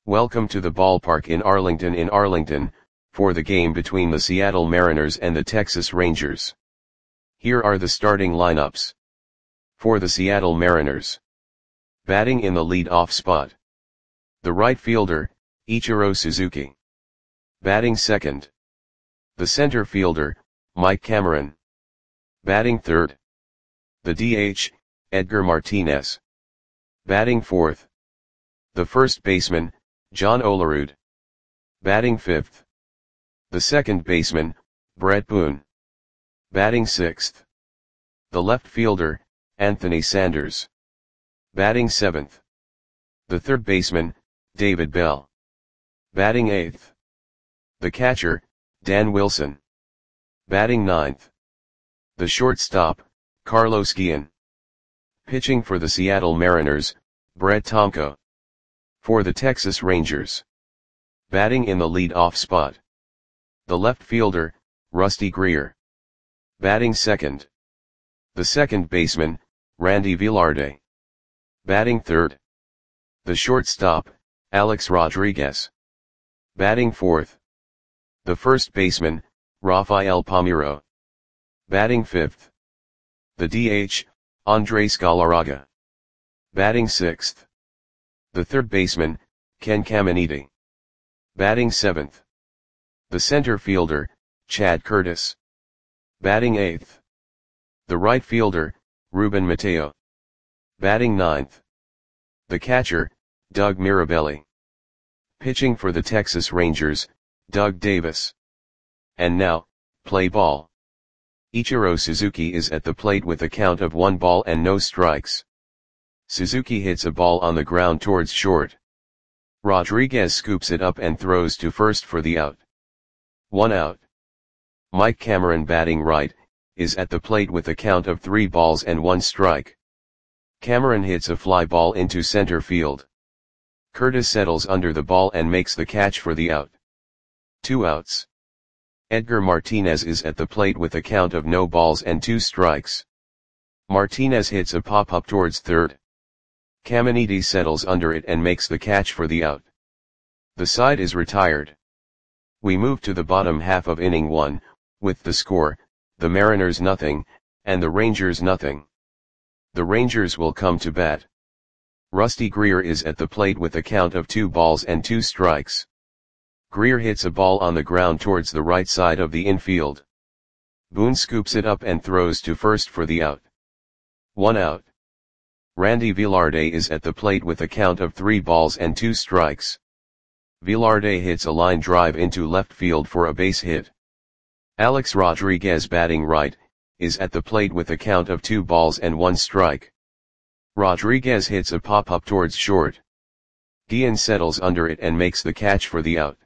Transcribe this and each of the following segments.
Welcome to the ballpark in Arlington, for the game between the Seattle Mariners and the Texas Rangers. Here are the starting lineups. For the Seattle Mariners. Batting in the lead-off spot. The right fielder, Ichiro Suzuki. Batting second. The center fielder, Mike Cameron. Batting third. The DH, Edgar Martinez. Batting fourth. The first baseman, John Olerud. Batting fifth. The second baseman, Bret Boone. Batting sixth. The left fielder, Anthony Sanders. Batting seventh. The third baseman, David Bell. Batting eighth. The catcher, Dan Wilson. Batting ninth. The shortstop, Carlos Guillen. Pitching for the Seattle Mariners, Brett Tomko. For the Texas Rangers. Batting in the lead-off spot. The left fielder, Rusty Greer. Batting second. The second baseman, Randy Velarde. Batting third. The shortstop, Alex Rodriguez. Batting fourth. The first baseman, Rafael Palmeiro. Batting fifth. The DH, Andres Galarraga. Batting sixth. The third baseman, Ken Caminiti. Batting seventh. The center fielder, Chad Curtis. Batting eighth. The right fielder, Ruben Mateo. Batting ninth. The catcher, Doug Mirabelli. Pitching for the Texas Rangers, Doug Davis. And now, play ball. Ichiro Suzuki is at the plate with a count of 1 ball and no strikes. Suzuki hits a ball on the ground towards short. Rodriguez scoops it up and throws to first for the out. 1 out. Mike Cameron, batting right, is at the plate with a count of 3 balls and 1 strike. Cameron hits a fly ball into center field. Curtis settles under the ball and makes the catch for the out. 2 outs. Edgar Martinez is at the plate with a count of no balls and 2 strikes. Martinez hits a pop-up towards third. Caminiti settles under it and makes the catch for the out. The side is retired. We move to the bottom half of inning 1, with the score, the Mariners 0, and the Rangers 0. The Rangers will come to bat. Rusty Greer is at the plate with a count of 2 balls and 2 strikes. Greer hits a ball on the ground towards the right side of the infield. Boone scoops it up and throws to first for the out. 1 out. Randy Velarde is at the plate with a count of 3 balls and 2 strikes. Velarde hits a line drive into left field for a base hit. Alex Rodriguez, batting right, is at the plate with a count of 2 balls and 1 strike. Rodriguez hits a pop-up towards short. Guillen settles under it and makes the catch for the out.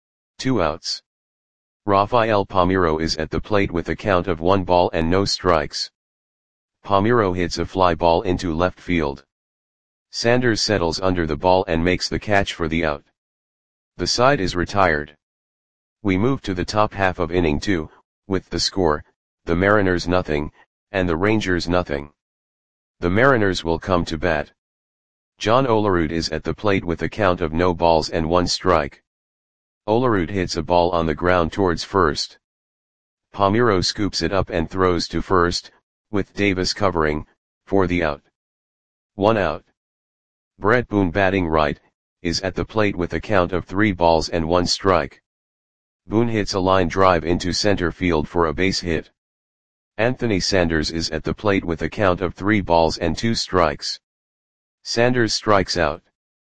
2 outs. Rafael Palmeiro is at the plate with a count of 1 ball and no strikes. Palmeiro hits a fly ball into left field. Sanders settles under the ball and makes the catch for the out. The side is retired. We move to the top half of inning 2, with the score, the Mariners 0, and the Rangers 0. The Mariners will come to bat. John Olerud is at the plate with a count of no balls and 1 strike. Olerud hits a ball on the ground towards first. Palmeiro scoops it up and throws to first, with Davis covering, for the out. 1 out. Bret Boone, batting right, is at the plate with a count of 3 balls and 1 strike. Boone hits a line drive into center field for a base hit. Anthony Sanders is at the plate with a count of 3 balls and 2 strikes. Sanders strikes out.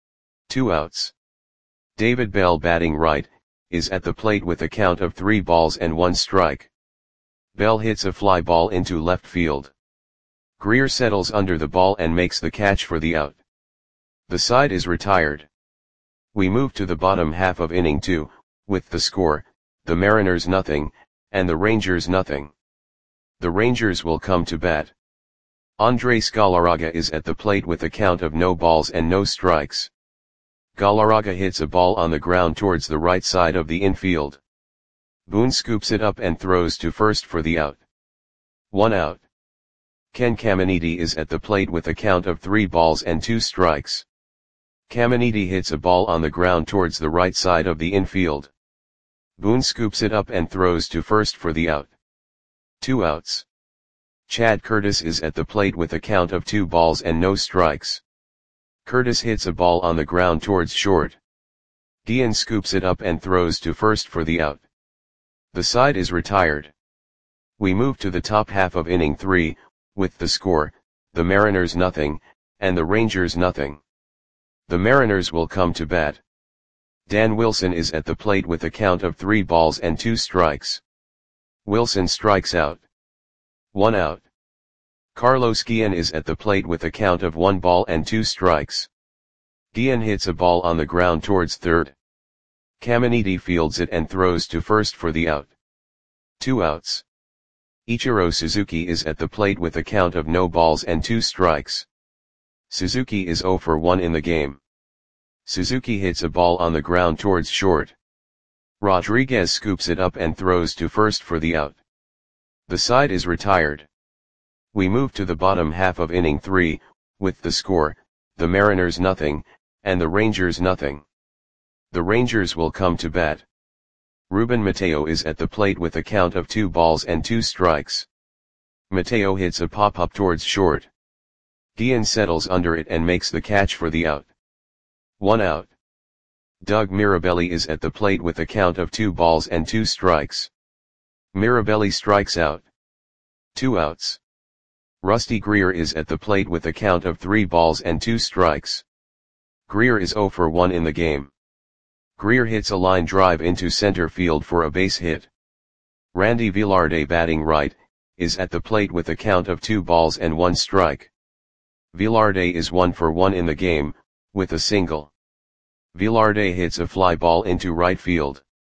2 outs. David Bell, batting right, is at the plate with a count of 3 balls and 1 strike. Bell hits a fly ball into left field. Greer settles under the ball and makes the catch for the out. The side is retired. We move to the bottom half of inning 2, with the score, the Mariners 0, and the Rangers 0. The Rangers will come to bat. Andres Galarraga is at the plate with a count of no balls and no strikes. Galarraga hits a ball on the ground towards the right side of the infield. Boone scoops it up and throws to first for the out. 1 out. Ken Caminiti is at the plate with a count of 3 balls and 2 strikes. Caminiti hits a ball on the ground towards the right side of the infield. Boone scoops it up and throws to first for the out. 2 outs. Chad Curtis is at the plate with a count of 2 balls and no strikes. Curtis hits a ball on the ground towards short. Guillen scoops it up and throws to first for the out. The side is retired. We move to the top half of inning 3, with the score, the Mariners nothing, and the Rangers nothing. The Mariners will come to bat. Dan Wilson is at the plate with a count of 3 balls and 2 strikes. Wilson strikes out. 1 out. Carlos Guillen is at the plate with a count of 1 ball and 2 strikes. Guillen hits a ball on the ground towards third. Caminiti fields it and throws to first for the out. 2 outs. Ichiro Suzuki is at the plate with a count of no balls and 2 strikes. Suzuki is 0 for 1 in the game. Suzuki hits a ball on the ground towards short. Rodriguez scoops it up and throws to first for the out. The side is retired. We move to the bottom half of inning 3, with the score, the Mariners nothing, and the Rangers nothing. The Rangers will come to bat. Ruben Mateo is at the plate with a count of 2 balls and 2 strikes. Mateo hits a pop-up towards short. Guillen settles under it and makes the catch for the out. 1 out. Doug Mirabelli is at the plate with a count of 2 balls and 2 strikes. Mirabelli strikes out. 2 outs. Rusty Greer is at the plate with a count of 3 balls and 2 strikes. Greer is 0 for 1 in the game. Greer hits a line drive into center field for a base hit. Randy Velarde, batting right, is at the plate with a count of 2 balls and 1 strike. Velarde is 1 for 1 in the game, with a single. Velarde hits a fly ball into right field.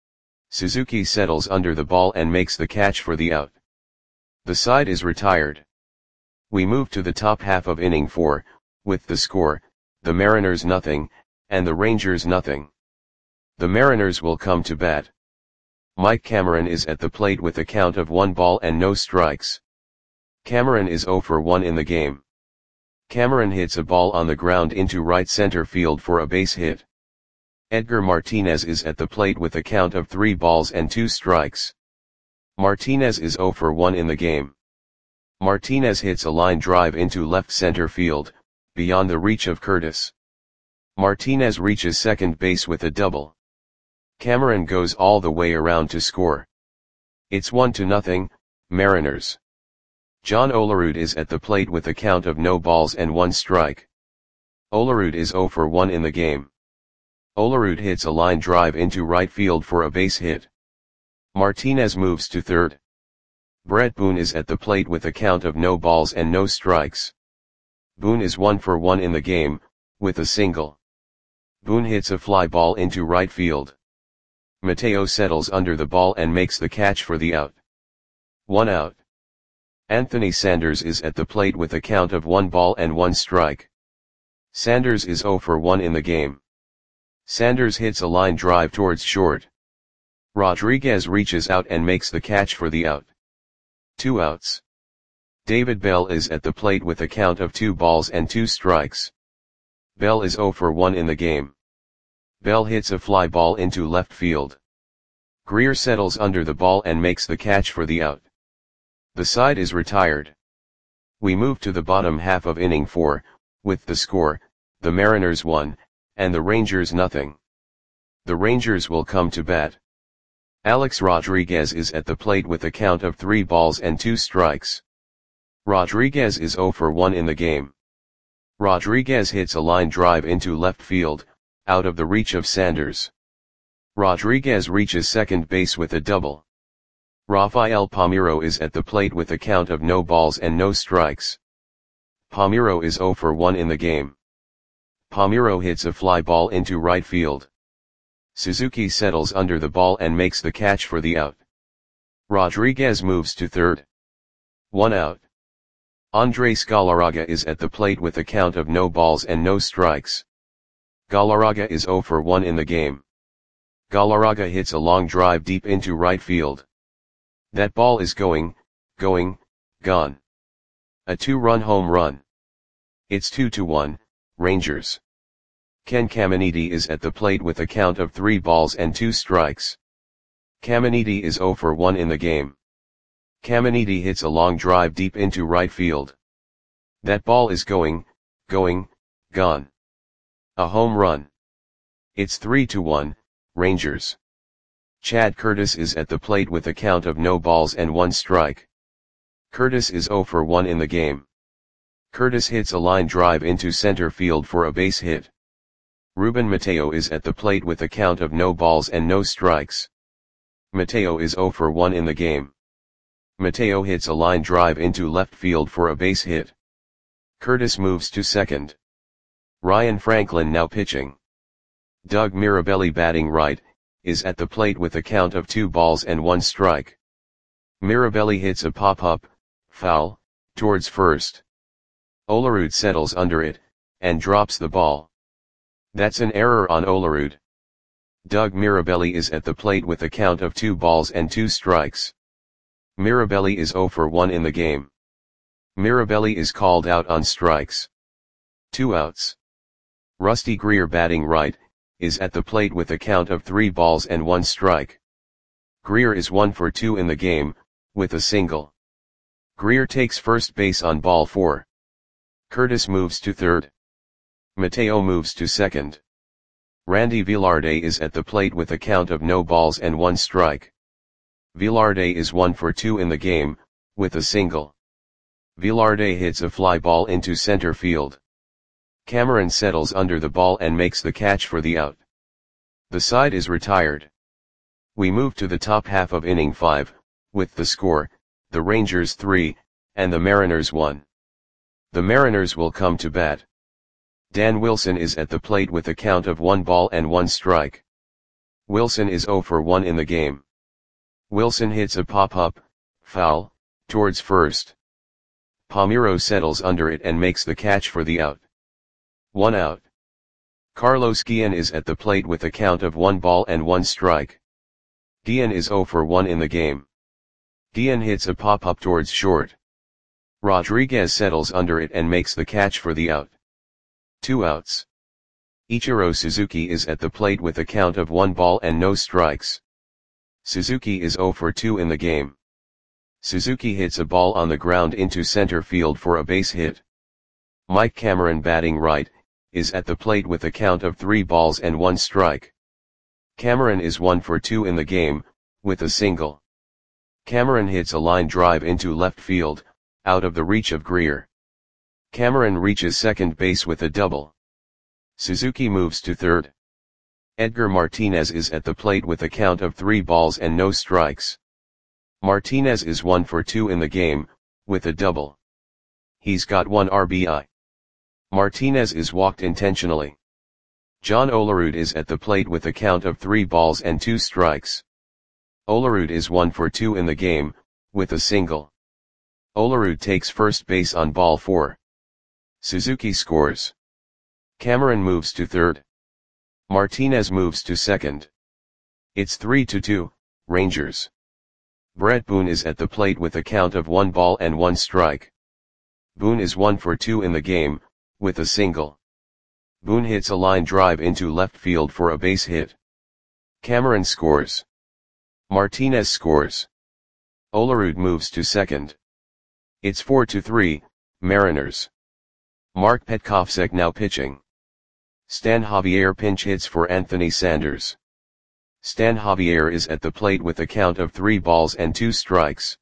Suzuki settles under the ball and makes the catch for the out. The side is retired. We move to the top half of inning 4, with the score, the Mariners nothing, and the Rangers nothing. The Mariners will come to bat. Mike Cameron is at the plate with a count of 1 ball and no strikes. Cameron is 0 for 1 in the game. Cameron hits a ball on the ground into right center field for a base hit. Edgar Martinez is at the plate with a count of 3 balls and 2 strikes. Martinez is 0 for 1 in the game. Martinez hits a line drive into left center field, beyond the reach of Curtis. Martinez reaches second base with a double. Cameron goes all the way around to score. It's 1-0, Mariners. John Olerud is at the plate with a count of no balls and 1 strike. Olerud is 0 for 1 in the game. Olerud hits a line drive into right field for a base hit. Martinez moves to third. Brett Boone is at the plate with a count of no balls and no strikes. Boone is 1 for 1 in the game, with a single. Boone hits a fly ball into right field. Mateo settles under the ball and makes the catch for the out. 1 out. Anthony Sanders is at the plate with a count of 1 ball and 1 strike. Sanders is 0 for 1 in the game. Sanders hits a line drive towards short. Rodriguez reaches out and makes the catch for the out. 2 outs. David Bell is at the plate with a count of 2 balls and 2 strikes. Bell is 0 for 1 in the game. Bell hits a fly ball into left field. Greer settles under the ball and makes the catch for the out. The side is retired. We move to the bottom half of inning 4, with the score, the Mariners 1, and the Rangers nothing. The Rangers will come to bat. Alex Rodriguez is at the plate with a count of 3 balls and 2 strikes. Rodriguez is 0 for 1 in the game. Rodriguez hits a line drive into left field, out of the reach of Sanders. Rodriguez reaches second base with a double. Rafael Palmeiro is at the plate with a count of no balls and no strikes. Palmeiro is 0 for 1 in the game. Palmeiro hits a fly ball into right field. Suzuki settles under the ball and makes the catch for the out. Rodriguez moves to third. 1 out. Andres Galarraga is at the plate with a count of no balls and no strikes. Galarraga is 0 for 1 in the game. Galarraga hits a long drive deep into right field. That ball is gone. A 2-run home run. It's 2-1, Rangers. Ken Caminiti is at the plate with a count of 3 balls and 2 strikes. Caminiti is 0 for 1 in the game. Caminiti hits a long drive deep into right field. That ball is gone. A home run. It's 3-1, Rangers. Chad Curtis is at the plate with a count of no balls and 1 strike. Curtis is 0 for 1 in the game. Curtis hits a line drive into center field for a base hit. Ruben Mateo is at the plate with a count of no balls and no strikes. Mateo is 0 for 1 in the game. Mateo hits a line drive into left field for a base hit. Curtis moves to second. Ryan Franklin now pitching. Doug Mirabelli batting right, is at the plate with a count of 2 balls and 1 strike. Mirabelli hits a pop-up, foul, towards first. Olerud settles under it, and drops the ball. That's an error on Olerud. Doug Mirabelli is at the plate with a count of 2 balls and 2 strikes. Mirabelli is 0 for 1 in the game. Mirabelli is called out on strikes. 2 outs. Rusty Greer batting right, is at the plate with a count of 3 balls and 1 strike. Greer is 1 for 2 in the game, with a single. Greer takes first base on ball 4. Curtis moves to third. Mateo moves to second. Randy Velarde is at the plate with a count of no balls and 1 strike. Velarde is 1 for 2 in the game, with a single. Velarde hits a fly ball into center field. Cameron settles under the ball and makes the catch for the out. The side is retired. We move to the top half of inning 5, with the score, the Rangers 3, and the Mariners 1. The Mariners will come to bat. Dan Wilson is at the plate with a count of 1 ball and 1 strike. Wilson is 0 for 1 in the game. Wilson hits a pop-up, foul, towards first. Palmeiro settles under it and makes the catch for the out. 1 out. Carlos Guillen is at the plate with a count of 1 ball and 1 strike. Guillen is 0 for 1 in the game. Guillen hits a pop-up towards short. Rodriguez settles under it and makes the catch for the out. 2 outs. Ichiro Suzuki is at the plate with a count of 1 ball and no strikes. Suzuki is 0 for 2 in the game. Suzuki hits a ball on the ground into center field for a base hit. Mike Cameron batting right, is at the plate with a count of 3 balls and 1 strike. Cameron is 1 for 2 in the game, with a single. Cameron hits a line drive into left field, out of the reach of Greer. Cameron reaches second base with a double. Suzuki moves to third. Edgar Martinez is at the plate with a count of 3 balls and no strikes. Martinez is 1 for 2 in the game, with a double. He's got 1 RBI. Martinez is walked intentionally. John Olerud is at the plate with a count of 3 balls and 2 strikes. Olerud is 1 for 2 in the game, with a single. Olerud takes first base on ball 4. Suzuki scores. Cameron moves to third. Martinez moves to second. It's 3-2, Rangers. Brett Boone is at the plate with a count of 1 ball and 1 strike. Boone is 1 for 2 in the game, with a single. Boone hits a line drive into left field for a base hit. Cameron scores. Martinez scores. Olerud moves to second. It's 4-3, Mariners. Mark Petkovsek now pitching. Stan Javier pinch hits for Anthony Sanders. Stan Javier is at the plate with a count of 3 balls and 2 strikes.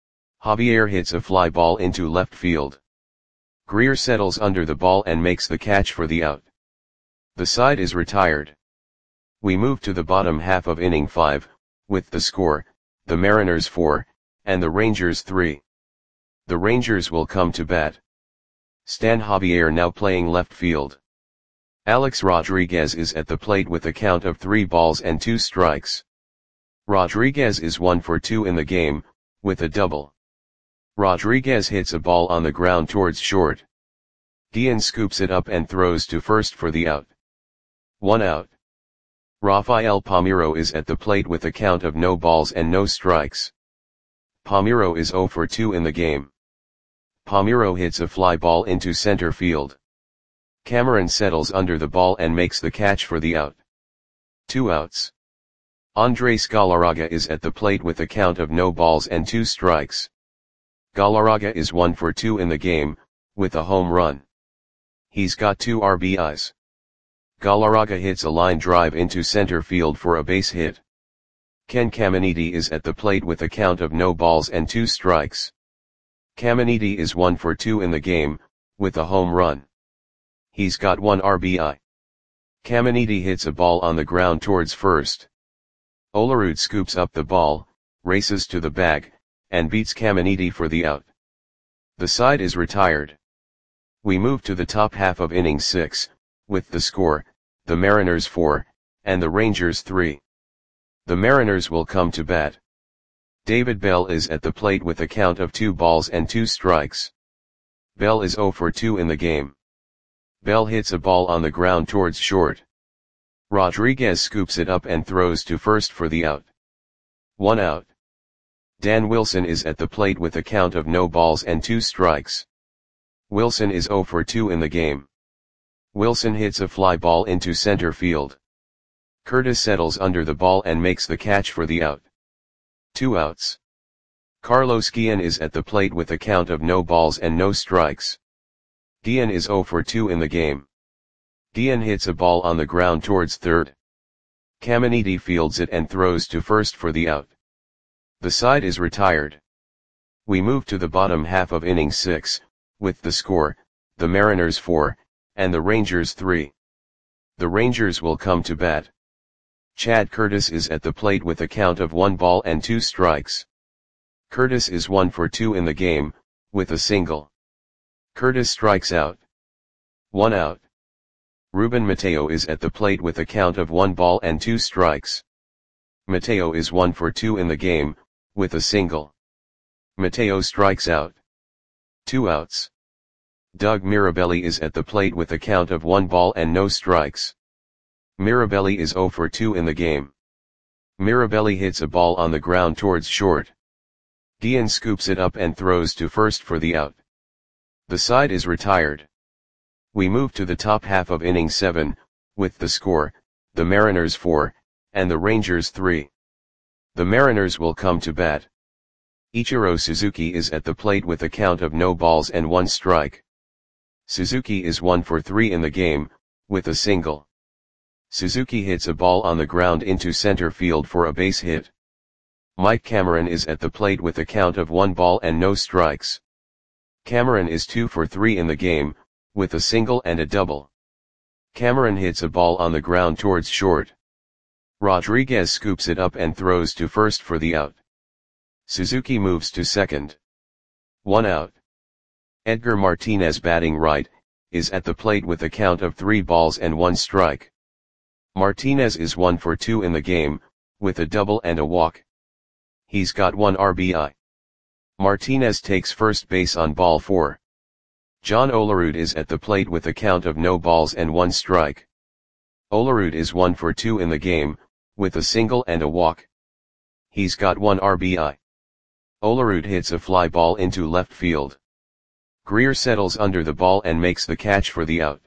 Javier hits a fly ball into left field. Greer settles under the ball and makes the catch for the out. The side is retired. We move to the bottom half of inning 5, with the score, the Mariners 4, and the Rangers 3. The Rangers will come to bat. Stan Javier now playing left field. Alex Rodriguez is at the plate with a count of 3 balls and 2 strikes. Rodriguez is 1 for 2 in the game, with a double. Rodriguez hits a ball on the ground towards short. Guillen scoops it up and throws to first for the out. 1 out. Rafael Palmeiro is at the plate with a count of no balls and no strikes. Palmeiro is 0 for 2 in the game. Palmeiro hits a fly ball into center field. Cameron settles under the ball and makes the catch for the out. 2 outs. Andres Galarraga is at the plate with a count of no balls and 2 strikes. Galarraga is 1 for 2 in the game, with a home run. He's got 2 RBIs. Galarraga hits a line drive into center field for a base hit. Ken Caminiti is at the plate with a count of no balls and 2 strikes. Caminiti is 1 for 2 in the game, with a home run. He's got 1 RBI. Caminiti hits a ball on the ground towards first. Olerud scoops up the ball, races to the bag, and beats Caminiti for the out. The side is retired. We move to the top half of inning 6, with the score, the Mariners 4, and the Rangers 3. The Mariners will come to bat. David Bell is at the plate with a count of 2 balls and 2 strikes. Bell is 0 for 2 in the game. Bell hits a ball on the ground towards short. Rodriguez scoops it up and throws to first for the out. 1 out. Dan Wilson is at the plate with a count of no balls and 2 strikes. Wilson is 0 for 2 in the game. Wilson hits a fly ball into center field. Curtis settles under the ball and makes the catch for the out. 2 outs. Carlos Guillen is at the plate with a count of no balls and no strikes. Guillen is 0 for 2 in the game. Guillen hits a ball on the ground towards third. Caminiti fields it and throws to first for the out. The side is retired. We move to the bottom half of inning 6, with the score, the Mariners 4, and the Rangers 3. The Rangers will come to bat. Chad Curtis is at the plate with a count of 1 ball and 2 strikes. Curtis is 1 for 2 in the game, with a single. Curtis strikes out. 1 out. Ruben Mateo is at the plate with a count of 1 ball and 2 strikes. Mateo is 1 for 2 in the game, with a single. Mateo strikes out. 2 outs. Doug Mirabelli is at the plate with a count of 1 ball and no strikes. Mirabelli is 0 for 2 in the game. Mirabelli hits a ball on the ground towards short. Guillen scoops it up and throws to first for the out. The side is retired. We move to the top half of inning 7, with the score, the Mariners 4, and the Rangers 3. The Mariners will come to bat. Ichiro Suzuki is at the plate with a count of no balls and 1 strike. Suzuki is 1 for 3 in the game, with a single. Suzuki hits a ball on the ground into center field for a base hit. Mike Cameron is at the plate with a count of 1 ball and no strikes. Cameron is 2 for 3 in the game, with a single and a double. Cameron hits a ball on the ground towards short. Rodriguez scoops it up and throws to first for the out. Suzuki moves to second. 1 out. Edgar Martinez, batting right, is at the plate with a count of 3 balls and 1 strike. Martinez is 1 for 2 in the game, with a double and a walk. He's got 1 RBI. Martinez takes first base on ball 4. John Olerud is at the plate with a count of no balls and 1 strike. Olerud is 1 for 2 in the game, with a single and a walk. He's got 1 RBI. Olerud hits a fly ball into left field. Greer settles under the ball and makes the catch for the out.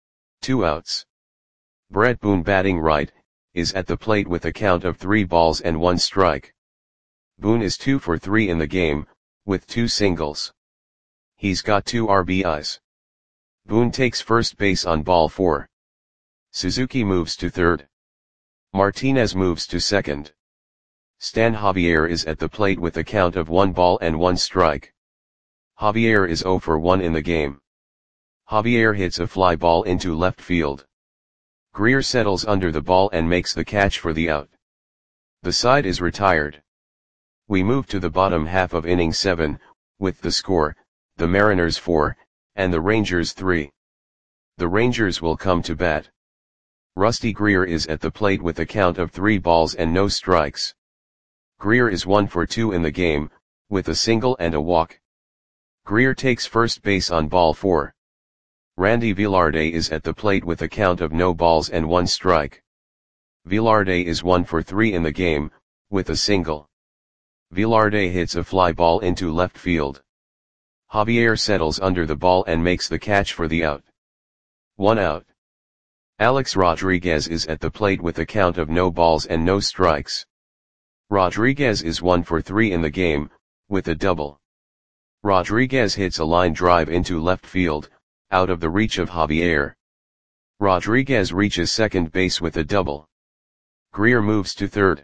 2 outs. Brett Boone, batting right, is at the plate with a count of 3 balls and 1 strike. Boone is 2 for 3 in the game, with 2 singles. He's got 2 RBIs. Boone takes first base on ball 4. Suzuki moves to third. Martinez moves to second. Stan Javier is at the plate with a count of 1 ball and 1 strike. Javier is 0 for 1 in the game. Javier hits a fly ball into left field. Greer settles under the ball and makes the catch for the out. The side is retired. We move to the bottom half of inning 7, with the score, the Mariners 4, and the Rangers 3. The Rangers will come to bat. Rusty Greer is at the plate with a count of 3 balls and no strikes. Greer is 1 for 2 in the game, with a single and a walk. Greer takes first base on ball 4. Randy Velarde is at the plate with a count of no balls and 1 strike. Velarde is 1 for 3 in the game, with a single. Velarde hits a fly ball into left field. Javier settles under the ball and makes the catch for the out. 1 out. Alex Rodriguez is at the plate with a count of no balls and no strikes. Rodriguez is 1 for 3 in the game, with a double. Rodriguez hits a line drive into left field, out of the reach of Javier. Rodriguez reaches second base with a double. Greer moves to third.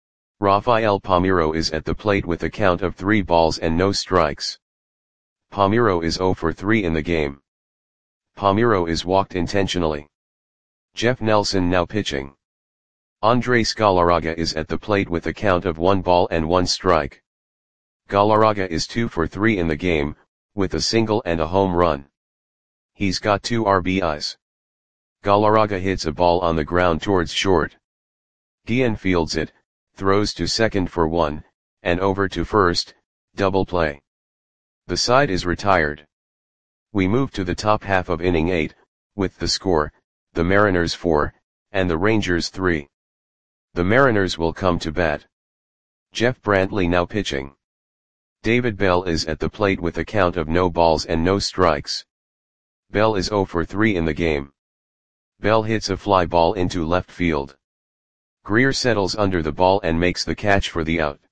Rafael Palmeiro is at the plate with a count of 3 balls and no strikes. Palmeiro is 0 for 3 in the game. Palmeiro is walked intentionally. Jeff Nelson now pitching. Andres Galarraga is at the plate with a count of 1 ball and 1 strike. Galarraga is 2 for 3 in the game, with a single and a home run. He's got 2 RBIs. Galarraga hits a ball on the ground towards short. Guillen fields it, throws to second for 1, and over to first, double play. The side is retired. We move to the top half of inning 8, with the score, the Mariners 4, and the Rangers 3. The Mariners will come to bat. Jeff Brantley now pitching. David Bell is at the plate with a count of no balls and no strikes. Bell is 0 for 3 in the game. Bell hits a fly ball into left field. Greer settles under the ball and makes the catch for the out.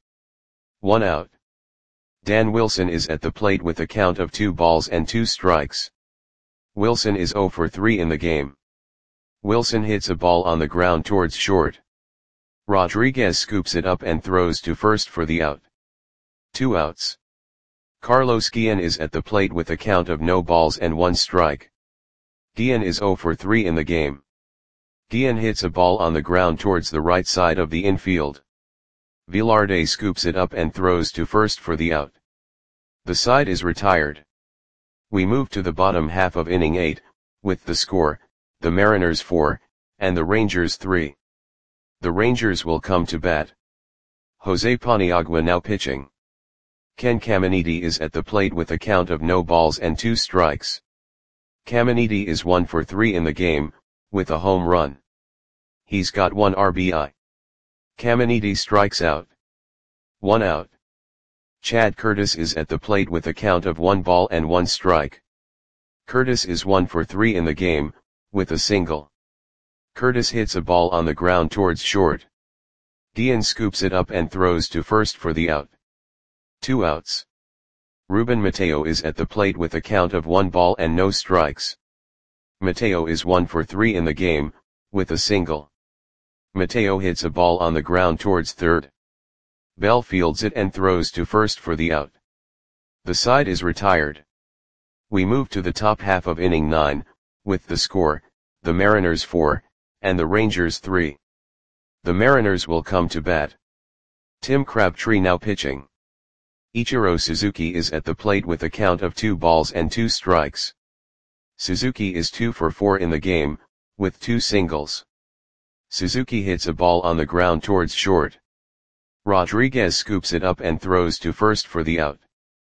1 out. Dan Wilson is at the plate with a count of 2 balls and 2 strikes. Wilson is 0 for 3 in the game. Wilson hits a ball on the ground towards short. Rodriguez scoops it up and throws to first for the out. 2 outs. Carlos Guillen is at the plate with a count of no balls and 1 strike. Guillen is 0 for 3 in the game. Guillen hits a ball on the ground towards the right side of the infield. Velarde scoops it up and throws to first for the out. The side is retired. We move to the bottom half of inning 8, with the score, the Mariners 4, and the Rangers 3. The Rangers will come to bat. Jose Paniagua now pitching. Ken Caminiti is at the plate with a count of no balls and 2 strikes. Caminiti is 1 for 3 in the game, with a home run. He's got 1 RBI. Caminiti strikes out. 1 out. Chad Curtis is at the plate with a count of 1 ball and 1 strike. Curtis is 1 for 3 in the game, with a single. Curtis hits a ball on the ground towards short. Guillen scoops it up and throws to first for the out. 2 outs. Ruben Mateo is at the plate with a count of 1 ball and no strikes. Mateo is 1 for 3 in the game, with a single. Mateo hits a ball on the ground towards third. Bell fields it and throws to first for the out. The side is retired. We move to the top half of inning 9, with the score, the Mariners 4, and the Rangers 3. The Mariners will come to bat. Tim Crabtree now pitching. Ichiro Suzuki is at the plate with a count of 2 balls and 2 strikes. Suzuki is 2 for 4 in the game, with 2 singles. Suzuki hits a ball on the ground towards short. Rodriguez scoops it up and throws to first for the out.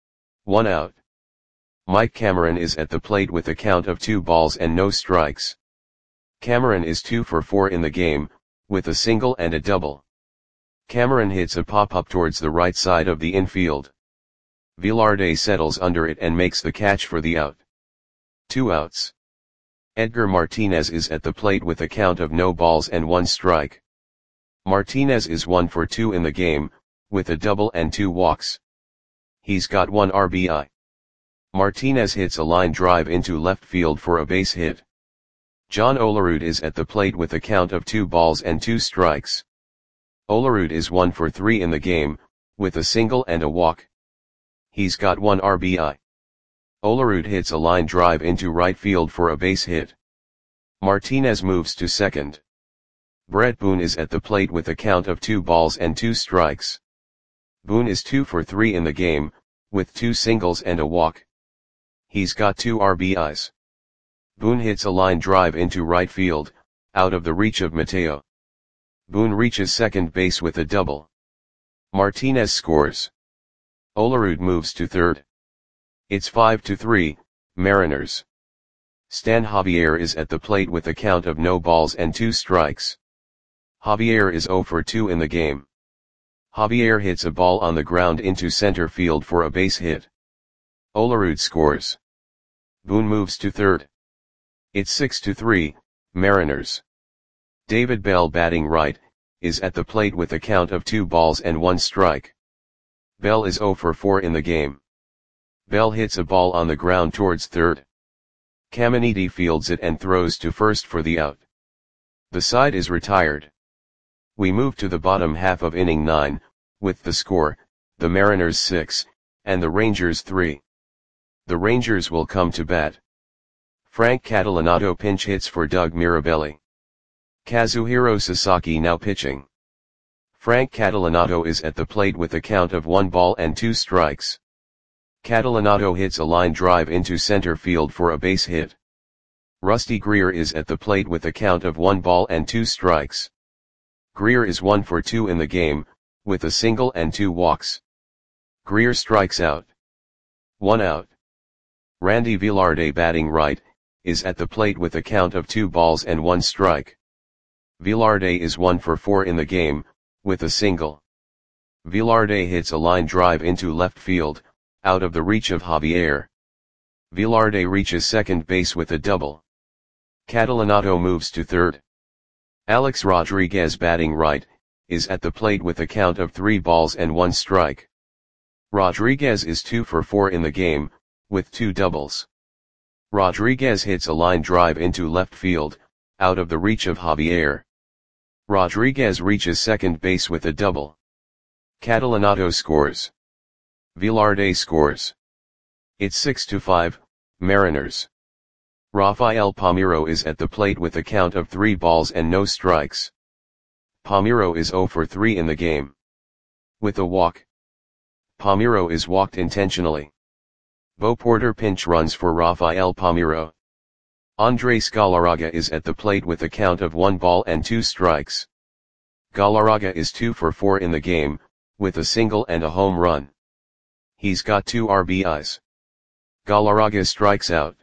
1 out. Mike Cameron is at the plate with a count of 2 balls and no strikes. Cameron is 2 for 4 in the game, with a single and a double. Cameron hits a pop-up towards the right side of the infield. Velarde settles under it and makes the catch for the out. 2 outs. Edgar Martinez is at the plate with a count of no balls and 1 strike. Martinez is 1 for 2 in the game, with a double and 2 walks. He's got 1 RBI. Martinez hits a line drive into left field for a base hit. John Olerud is at the plate with a count of 2 balls and 2 strikes. Olerud is 1 for 3 in the game, with a single and a walk. He's got 1 RBI. Olerud hits a line drive into right field for a base hit. Martinez moves to second. Brett Boone is at the plate with a count of 2 balls and 2 strikes. Boone is 2 for 3 in the game, with 2 singles and a walk. He's got 2 RBIs. Boone hits a line drive into right field, out of the reach of Mateo. Boone reaches second base with a double. Martinez scores. Olerud moves to third. It's 5-3, Mariners. Stan Javier is at the plate with a count of no balls and 2 strikes. Javier is 0 for 2 in the game. Javier hits a ball on the ground into center field for a base hit. Olerud scores. Boone moves to third. It's 6-3, Mariners. David Bell batting right, is at the plate with a count of 2 balls and 1 strike. Bell is 0 for 4 in the game. Bell hits a ball on the ground towards third. Caminiti fields it and throws to first for the out. The side is retired. We move to the bottom half of inning 9, with the score, the Mariners 6, and the Rangers 3. The Rangers will come to bat. Frank Catalanotto pinch hits for Doug Mirabelli. Kazuhiro Sasaki now pitching. Frank Catalanotto is at the plate with a count of 1 ball and 2 strikes. Catalanotto hits a line drive into center field for a base hit. Rusty Greer is at the plate with a count of 1 ball and 2 strikes. Greer is 1 for 2 in the game, with a single and 2 walks. Greer strikes out. 1 out. Randy Velarde batting right, is at the plate with a count of 2 balls and 1 strike. Velarde is 1 for 4 in the game, with a single. Velarde hits a line drive into left field, out of the reach of Javier. Velarde reaches second base with a double. Catalanotto moves to third. Alex Rodriguez batting right, is at the plate with a count of 3 balls and 1 strike. Rodriguez is 2 for 4 in the game, with 2 doubles. Rodriguez hits a line drive into left field, out of the reach of Javier. Rodriguez reaches second base with a double. Catalanotto scores. Velarde scores. It's 6-5, Mariners. Rafael Palmeiro is at the plate with a count of 3 balls and no strikes. Palmeiro is 0 for 3 in the game. With a walk. Palmeiro is walked intentionally. Bo Porter pinch runs for Rafael Palmeiro. Andres Galarraga is at the plate with a count of 1 ball and 2 strikes. Galarraga is 2 for 4 in the game, with a single and a home run. He's got 2 RBIs. Galarraga strikes out.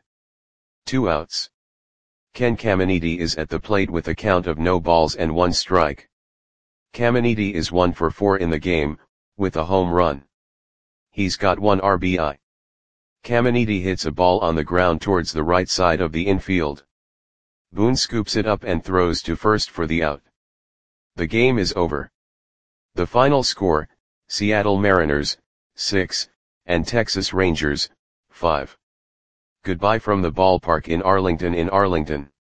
2 outs. Ken Caminiti is at the plate with a count of no balls and 1 strike. Caminiti is 1 for 4 in the game, with a home run. He's got 1 RBI. Caminiti hits a ball on the ground towards the right side of the infield. Boone scoops it up and throws to first for the out. The game is over. The final score, Seattle Mariners, 6, and Texas Rangers, 5. Goodbye from the ballpark in Arlington.